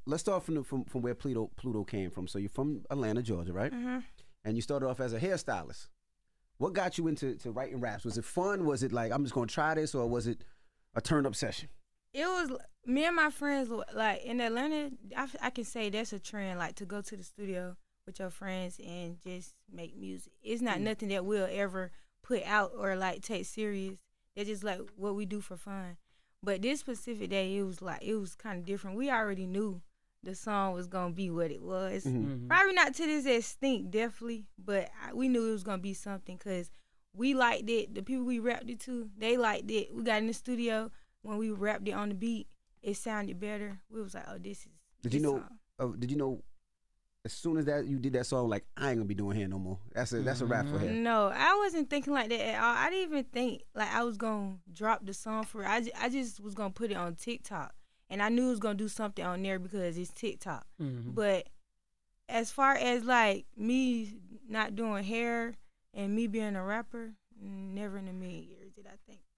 let's start from where Pluto came from. So you're from Atlanta, Georgia, right? Mm-hmm. And you started off as a hairstylist. What got you into writing raps? Was it fun? Was it like, I'm just gonna try this, or was it a turn up session? It was me and my friends, like in Atlanta, I can say that's a trend, like to go to the studio with your friends and just make music. It's not nothing that we'll ever put out or like take serious. It's just like what we do for fun. But this specific day, it was kind of different. We already knew the song was gonna be what it was. Probably not to this extent, definitely, but we knew it was gonna be something because we liked it. The people we rapped it to, they liked it. We got in the studio when we rapped it on the beat. It sounded better. We was like, oh, this is. Did you know? As soon as that you did that song, like, I ain't gonna be doing hair no more. That's a rap for hair. No, I wasn't thinking like that at all. I didn't even think like I was gonna drop the song for it. I just was gonna put it on TikTok, and I knew it was gonna do something on there because it's TikTok. But as far as like me not doing hair and me being a rapper, never in a million years did I think